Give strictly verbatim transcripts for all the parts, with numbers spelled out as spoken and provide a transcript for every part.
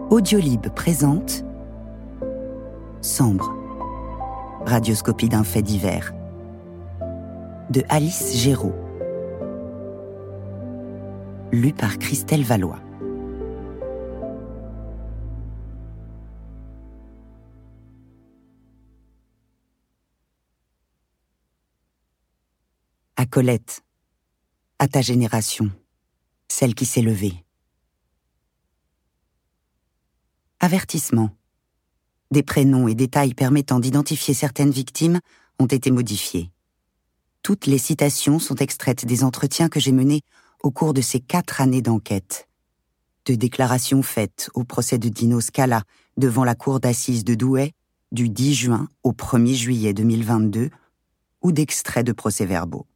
Audiolib présente Sambre, radioscopie d'un fait divers, de Alice Géraud, lu par Christelle Valois. À Colette, à ta génération, celle qui s'est levée. Avertissement. Des prénoms et détails permettant d'identifier certaines victimes ont été modifiés. Toutes les citations sont extraites des entretiens que j'ai menés au cours de ces quatre années d'enquête. De déclarations faites au procès de Dino Scala devant la cour d'assises de Douai du dix juin au premier juillet deux mille vingt-deux ou d'extraits de procès-verbaux.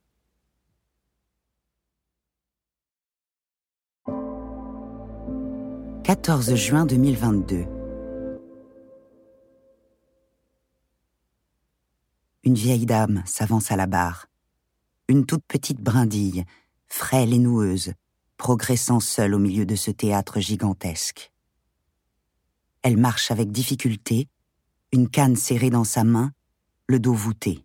quatorze juin deux mille vingt-deux. Une vieille dame s'avance à la barre. Une toute petite brindille, frêle et noueuse, progressant seule au milieu de ce théâtre gigantesque. Elle marche avec difficulté, une canne serrée dans sa main, le dos voûté.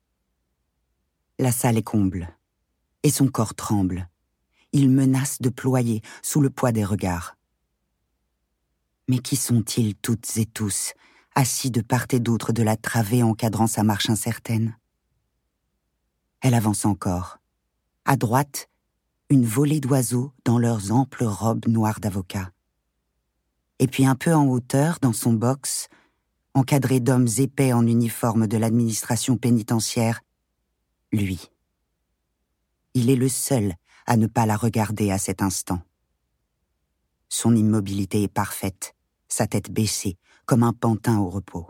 La salle est comble, et son corps tremble. Il menace de ployer sous le poids des regards. Mais qui sont-ils toutes et tous, assis de part et d'autre de la travée encadrant sa marche incertaine? Elle avance encore. À droite, une volée d'oiseaux dans leurs amples robes noires d'avocat. Et puis un peu en hauteur, dans son box, encadré d'hommes épais en uniforme de l'administration pénitentiaire, lui. Il est le seul à ne pas la regarder à cet instant. Son immobilité est parfaite, sa tête baissée, comme un pantin au repos.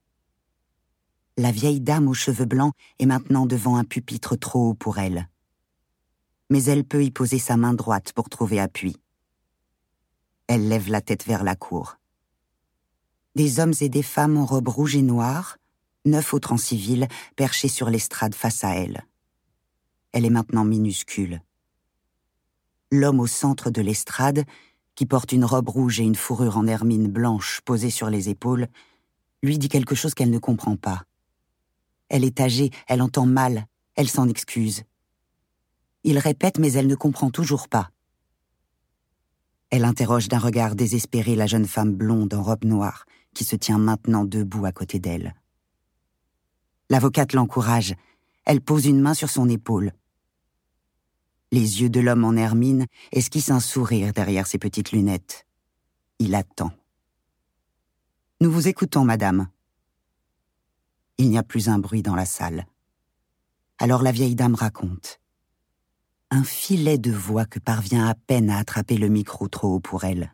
La vieille dame aux cheveux blancs est maintenant devant un pupitre trop haut pour elle. Mais elle peut y poser sa main droite pour trouver appui. Elle lève la tête vers la cour. Des hommes et des femmes en robes rouges et noires, neuf autres en civil, perchés sur l'estrade face à elle. Elle est maintenant minuscule. L'homme au centre de l'estrade, qui porte une robe rouge et une fourrure en hermine blanche posée sur les épaules, lui dit quelque chose qu'elle ne comprend pas. Elle est âgée, elle entend mal, elle s'en excuse. Il répète, mais elle ne comprend toujours pas. Elle interroge d'un regard désespéré la jeune femme blonde en robe noire, qui se tient maintenant debout à côté d'elle. L'avocate l'encourage, elle pose une main sur son épaule. Les yeux de l'homme en hermine esquissent un sourire derrière ses petites lunettes. Il attend. « Nous vous écoutons, madame. » Il n'y a plus un bruit dans la salle. Alors la vieille dame raconte. Un filet de voix que parvient à peine à attraper le micro trop haut pour elle.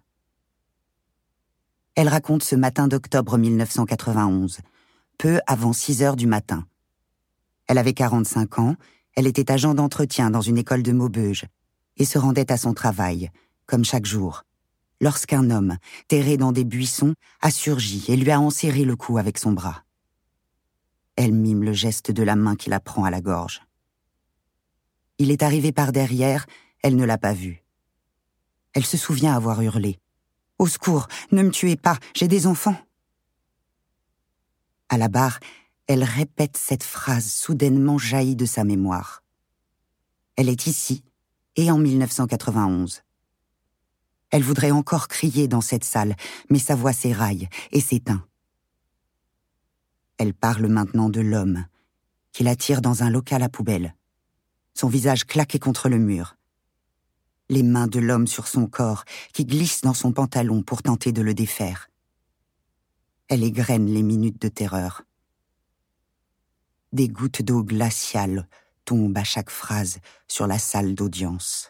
Elle raconte ce matin d'octobre mille neuf cent quatre-vingt-onze, peu avant six heures du matin. Elle avait quarante-cinq ans. Elle était agent d'entretien dans une école de Maubeuge et se rendait à son travail, comme chaque jour, lorsqu'un homme, terré dans des buissons, a surgi et lui a enserré le cou avec son bras. Elle mime le geste de la main qui la prend à la gorge. Il est arrivé par derrière, elle ne l'a pas vu. Elle se souvient avoir hurlé. « Au secours, ne me tuez pas, j'ai des enfants !» À la barre, elle répète cette phrase soudainement jaillie de sa mémoire. Elle est ici, et en mille neuf cent quatre-vingt-onze. Elle voudrait encore crier dans cette salle, mais sa voix s'éraille et s'éteint. Elle parle maintenant de l'homme, qui la tire dans un local à poubelle. Son visage claqué contre le mur. Les mains de l'homme sur son corps, qui glissent dans son pantalon pour tenter de le défaire. Elle égrène les minutes de terreur. Des gouttes d'eau glaciale tombent à chaque phrase sur la salle d'audience.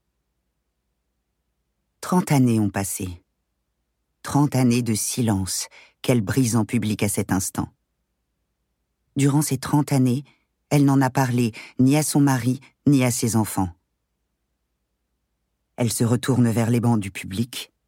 Trente années ont passé. Trente années de silence qu'elle brise en public à cet instant. Durant ces trente années, elle n'en a parlé ni à son mari, ni à ses enfants. Elle se retourne vers les bancs du public,